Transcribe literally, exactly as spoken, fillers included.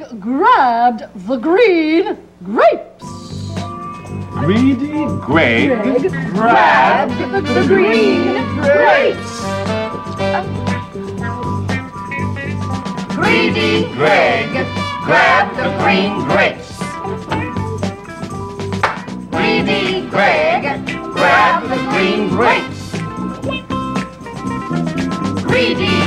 Greg grabbed the green grapes. Greedy Greg, Greg grabbed the, the green grapes. Greedy Greg grabbed the green grapes. Greedy Greg grabbed the green grapes. Greedy